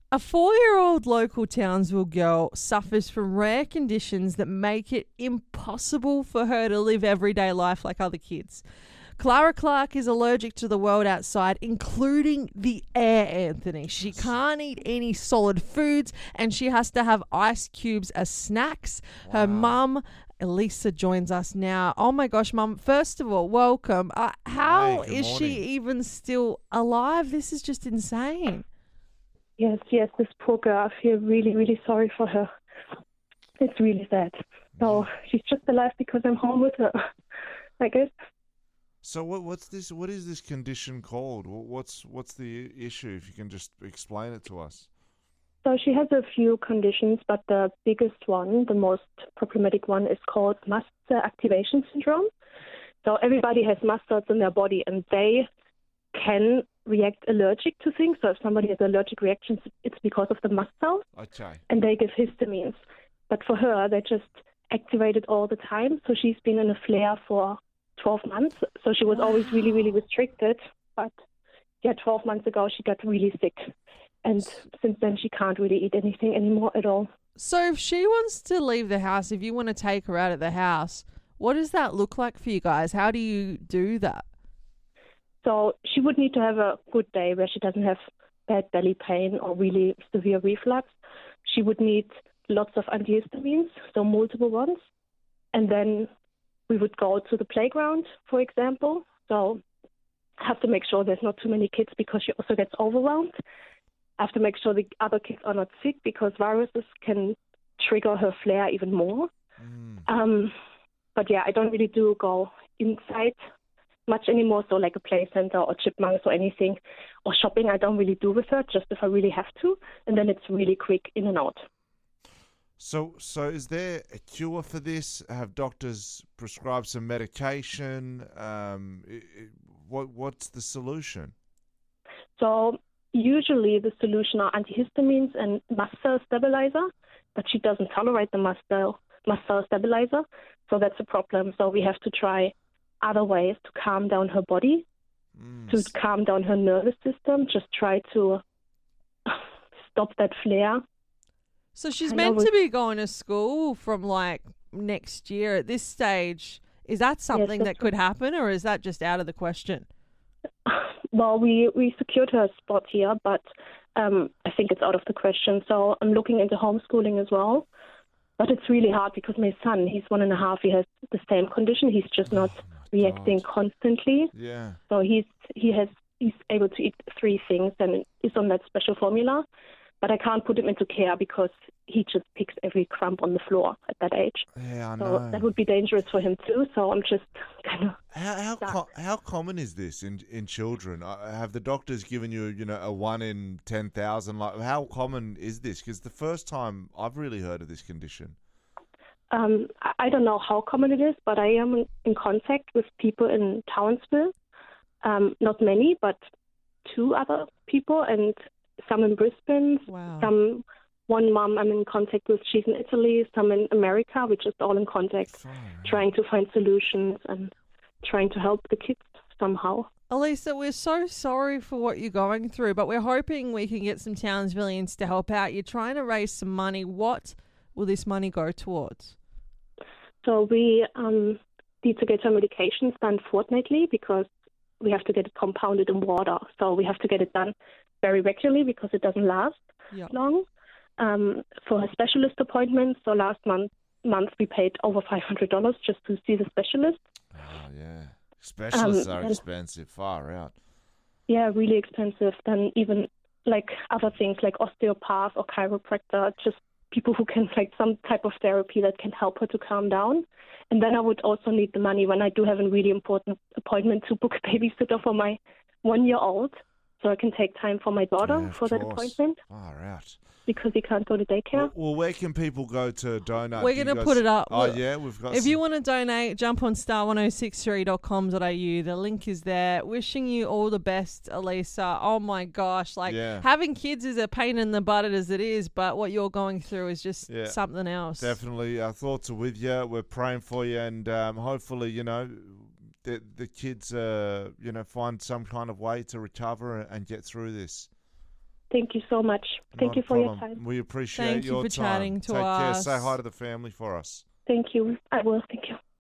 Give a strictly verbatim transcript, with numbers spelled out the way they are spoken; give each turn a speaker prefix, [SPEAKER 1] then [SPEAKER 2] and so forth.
[SPEAKER 1] A four-year-old local Townsville girl suffers from rare conditions that make it impossible for her to live everyday life like other kids. Clara Clark is allergic to the world outside, including the air, Anthony. She can't eat any solid foods, and she has to have ice cubes as snacks. Her mum, Elisa, joins us now. Oh my gosh, Mum, first of all, welcome. Uh, how
[SPEAKER 2] Hey, good
[SPEAKER 1] is she
[SPEAKER 2] morning.
[SPEAKER 1] even still alive? This is just insane.
[SPEAKER 3] Yes, yes, this poor girl. I feel really, really sorry for her. It's really sad. So she's just alive because I'm home with her, I guess.
[SPEAKER 2] So what what's this? What is this condition called? Wh- What's what's the issue? If you can just explain it to us.
[SPEAKER 3] So she has a few conditions, but the biggest one, the most problematic one, is called mast cell activation syndrome. So everybody has mast cells in their body, and they can react allergic to things. So if somebody has allergic reactions, it's because of the mast cells,
[SPEAKER 2] Okay.
[SPEAKER 3] and they give histamines. But for her, they just activate it all the time. So she's been in a flare for twelve months. So she was always really, really restricted. But yeah, twelve months ago, she got really sick. And since then, she can't really eat anything anymore at all.
[SPEAKER 1] So if she wants to leave the house, if you want to take her out of the house, what does that look like for you guys? How do you do that?
[SPEAKER 3] So she would need to have a good day where she doesn't have bad belly pain or really severe reflux. She would need lots of antihistamines, so multiple ones. And then we would go to the playground, for example. So I have to make sure there's not too many kids because she also gets overwhelmed. I have to make sure the other kids are not sick because viruses can trigger her flare even more.
[SPEAKER 2] Mm.
[SPEAKER 3] Um, but yeah, I don't really do go inside much anymore, so like a play center or chipmunks or anything, or shopping I don't really do with her, just if I really have to, and then it's really quick in and out.
[SPEAKER 2] So so is there a cure for this? Have doctors prescribed some medication? Um, i i what what's the solution?
[SPEAKER 3] So usually the solution are antihistamines and mast cell stabilizer, but she doesn't tolerate the mast cell, mast cell stabilizer, so that's a problem. So we have to try other ways to calm down her body,
[SPEAKER 2] Mm.
[SPEAKER 3] to calm down her nervous system, just try to stop that flare.
[SPEAKER 1] So she's
[SPEAKER 3] I
[SPEAKER 1] meant
[SPEAKER 3] know
[SPEAKER 1] to be going to school from like next year at this stage. Is that something
[SPEAKER 3] that's
[SPEAKER 1] that could happen, or is that just out of the question?
[SPEAKER 3] Well, we, we secured her spot here, but um, I think it's out of the question. So I'm looking into homeschooling as well. But it's really hard because my son, he's one and a half, he has the same condition. He's just not
[SPEAKER 2] Oh, my
[SPEAKER 3] reacting
[SPEAKER 2] God.
[SPEAKER 3] constantly.
[SPEAKER 2] Yeah.
[SPEAKER 3] So he's he has he's able to eat three things and is on that special formula. But I can't put him into care because he just picks every crumb on the floor at that age.
[SPEAKER 2] Yeah, I
[SPEAKER 3] So
[SPEAKER 2] know.
[SPEAKER 3] that would be dangerous for him too. So I'm just kind of
[SPEAKER 2] How how
[SPEAKER 3] stuck.
[SPEAKER 2] co- how common is this in in children? Uh, Have the doctors given you you know a one in ten thousand? Like how common is this? Because the first time I've really heard of this condition.
[SPEAKER 3] Um, I- I don't know how common it is, but I am in- in contact with people in Townsville. Um, not many, but two other people, and some in Brisbane.
[SPEAKER 1] Wow.
[SPEAKER 3] Some, one mom I'm in contact with, she's in Italy. Some in America. We're just all in contact,
[SPEAKER 2] Far
[SPEAKER 3] trying to find solutions and trying to help the kids somehow.
[SPEAKER 1] Elisa, we're so sorry for what you're going through, but we're hoping we can get some Townsvillians to help out. You're trying to raise some money. What will this money go towards?
[SPEAKER 3] So we um, need to get her medications done fortnightly because we have to get it compounded in water. So we have to get it done very regularly because it doesn't last
[SPEAKER 1] Yeah.
[SPEAKER 3] long. Um, for her specialist appointments, so last month month we paid over five hundred dollars just to see the specialist.
[SPEAKER 2] Oh yeah, specialists
[SPEAKER 3] Um,
[SPEAKER 2] are
[SPEAKER 3] and-
[SPEAKER 2] expensive. Far out.
[SPEAKER 3] Yeah, really expensive. Then even like other things like osteopath or chiropractor, just people who can like some type of therapy that can help her to calm down. And then I would also need the money when I do have a really important appointment to book a babysitter for my one-year-old, so I can take time for my daughter
[SPEAKER 2] Yeah, of
[SPEAKER 3] for that
[SPEAKER 2] course.
[SPEAKER 3] appointment
[SPEAKER 2] Far out.
[SPEAKER 3] because he can't go to daycare.
[SPEAKER 2] Well, well, where can people go to donate?
[SPEAKER 1] We're
[SPEAKER 2] Do you
[SPEAKER 1] going to
[SPEAKER 2] guys-
[SPEAKER 1] put it up.
[SPEAKER 2] Oh
[SPEAKER 1] We'll-
[SPEAKER 2] yeah, we've got.
[SPEAKER 1] If
[SPEAKER 2] some-
[SPEAKER 1] you want to donate, jump on star ten sixty-three dot com dot a u. The link is there. Wishing you all the best, Elisa. Oh my gosh. Like
[SPEAKER 2] Yeah.
[SPEAKER 1] having kids is a pain in the butt as it is, but what you're going through is just
[SPEAKER 2] Yeah.
[SPEAKER 1] something else.
[SPEAKER 2] Definitely, our thoughts are with you. We're praying for you, and um, hopefully, you know, the the kids, uh, you know, find some kind of way to recover and get through this.
[SPEAKER 3] Thank you so much. Thank
[SPEAKER 2] Not
[SPEAKER 3] you
[SPEAKER 2] a
[SPEAKER 3] for your
[SPEAKER 2] problem.
[SPEAKER 3] time.
[SPEAKER 2] We appreciate
[SPEAKER 1] Thank you
[SPEAKER 2] your
[SPEAKER 1] for
[SPEAKER 2] time.
[SPEAKER 1] chatting to
[SPEAKER 2] Take care.
[SPEAKER 1] us.
[SPEAKER 2] Say hi to the family for us.
[SPEAKER 3] Thank you. I will. Thank you.